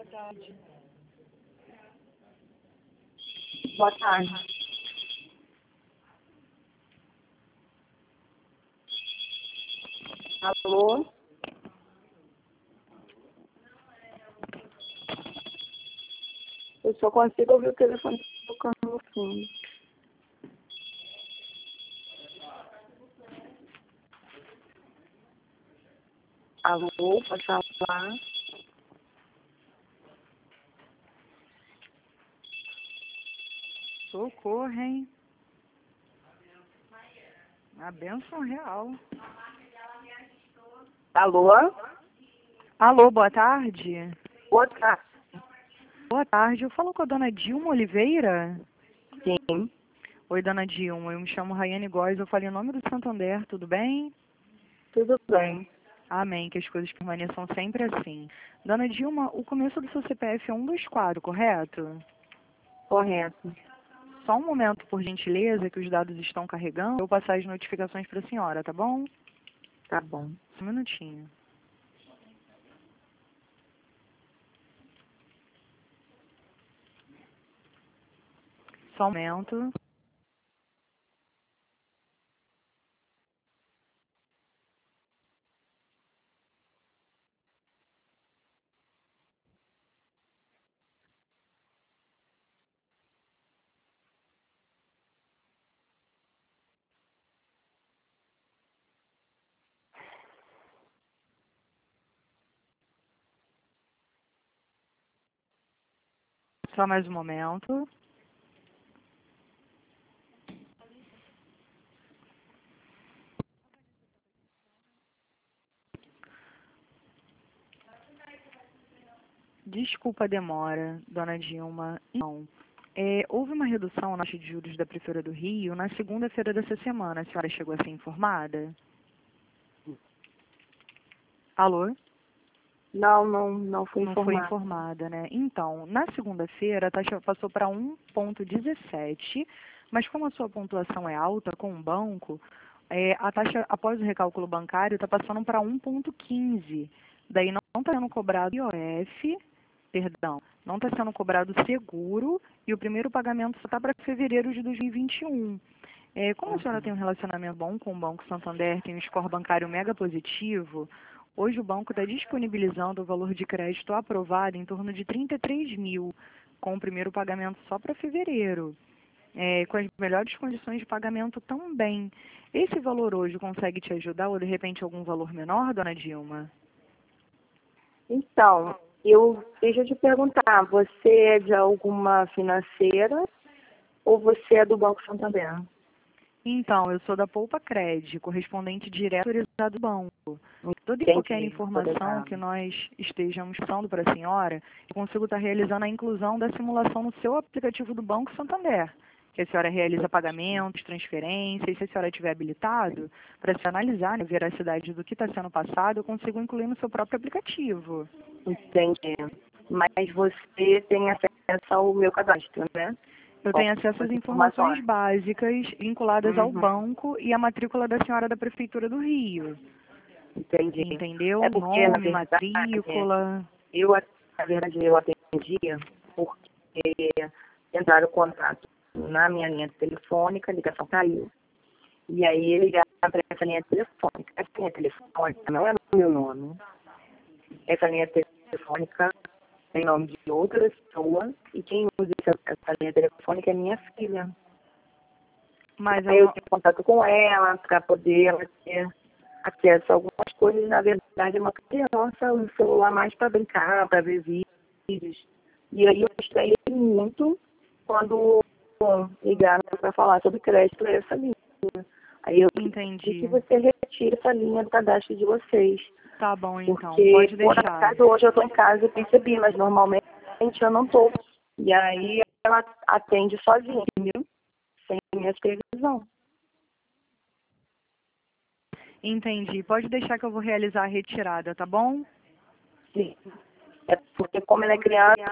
tarde. Boa tarde. Alô? Eu só consigo ouvir o telefone tocando no fundo. Alô, pode falar? Socorro, hein? A bênção real. Alô? Alô, boa tarde. Boa tarde. Boa tarde, eu falo com a dona Dilma Oliveira? Sim, Oi, dona Dilma, eu me chamo Raiane Góes, eu falei em nome do Santander, tudo bem? tudo bem. Amém, que as coisas permaneçam sempre assim. Dona Dilma, o começo do seu CPF é 124, correto? Correto. Só um momento, por gentileza, que os dados estão carregando. Eu vou passar as notificações para a senhora, tá bom? Tá bom. Só um minutinho. Só um momento. Só mais um momento. Desculpa a demora, dona Dilma. Não. Houve uma redução na taxa de juros da Prefeitura do Rio na segunda-feira dessa semana. A senhora chegou a ser informada? Alô? Não fui Não foi informada. informada, né? Então, na segunda-feira, a taxa passou para 1,17, mas como a sua pontuação é alta com o banco, a taxa, após o recálculo bancário, está passando para 1,15. Daí não está sendo cobrado IOF, perdão, não está sendo cobrado seguro e o primeiro pagamento só está para fevereiro de 2021. Como a senhora tem um relacionamento bom com o Banco Santander, tem um score bancário mega positivo, hoje o banco está disponibilizando o valor de crédito aprovado em torno de 33 mil, com o primeiro pagamento só para fevereiro, com as melhores condições de pagamento também. Esse valor hoje consegue te ajudar ou de repente algum valor menor, dona Dilma? Então, deixa eu te perguntar, você é de alguma financeira ou você é do Banco Santander? Então, eu sou da Poupa Cred, correspondente direto autorizado do banco. Toda e qualquer Entendi. informação que nós estejamos passando para a senhora, eu consigo estar realizando a inclusão da simulação no seu aplicativo do Banco Santander, que a senhora realiza pagamentos, transferências, se a senhora estiver habilitado, para se analisar, né, a veracidade do que está sendo passado, eu consigo incluir no seu próprio aplicativo. Entendi. Mas você tem acesso ao meu cadastro, né? Eu Com tenho acesso às as informações informações. básicas vinculadas ao Uhum. banco e à matrícula da senhora da Prefeitura do Rio. Entendi. Entendeu? É porque, na Nome, verdade, matrícula. eu atendia porque entraram em contato na minha linha telefônica, a ligação caiu. E aí ligaram para essa linha telefônica. Essa linha telefônica não é no meu nome. Essa linha telefônica tem nome de outra pessoa e quem usa essa linha telefônica é minha filha. Mas Aí eu tenho contato com ela para poder ela ter acesso a algumas coisas. Na verdade, é uma criança, um celular mais para brincar, para ver vídeos. E aí eu estranhei muito quando ligaram para falar sobre crédito para essa linha. Aí eu pedi que entendi. você retire essa linha do cadastro de vocês. Tá bom, então. Porque, Pode por deixar. acaso, hoje eu estou em casa e percebi, mas normalmente eu não estou. E aí ela atende sozinha, entendeu? Sem minha supervisão. Entendi. Pode deixar que eu vou realizar a retirada, tá bom? Sim. É porque como ela é criança,